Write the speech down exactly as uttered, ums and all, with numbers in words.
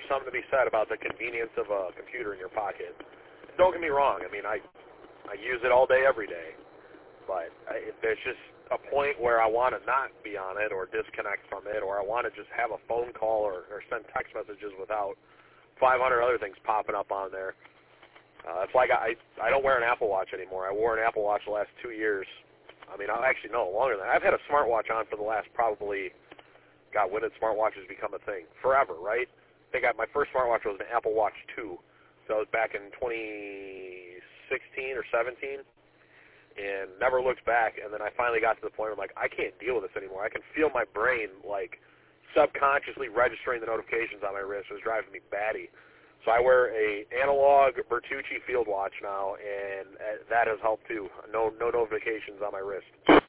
there's something to be said about the convenience of a computer in your pocket. Don't get me wrong. I mean, I I use it all day, every day. But I, there's just a point where I want to not be on it or disconnect from it, or I want to just have a phone call or, or send text messages without five hundred other things popping up on there. Uh, that's like I I don't wear an Apple Watch anymore. I wore an Apple Watch the last two years. I mean, I actually no longer than that. I've had a smartwatch on for the last probably, God, when did smartwatches become a thing? Forever, right? I think I, my first smartwatch was an Apple Watch two. So it was back in twenty sixteen or seventeen, and never looked back. And then I finally got to the point where I'm like, I can't deal with this anymore. I can feel my brain like subconsciously registering the notifications on my wrist. It was driving me batty. So I wear a analog Bertucci field watch now, and that has helped too. No no notifications on my wrist.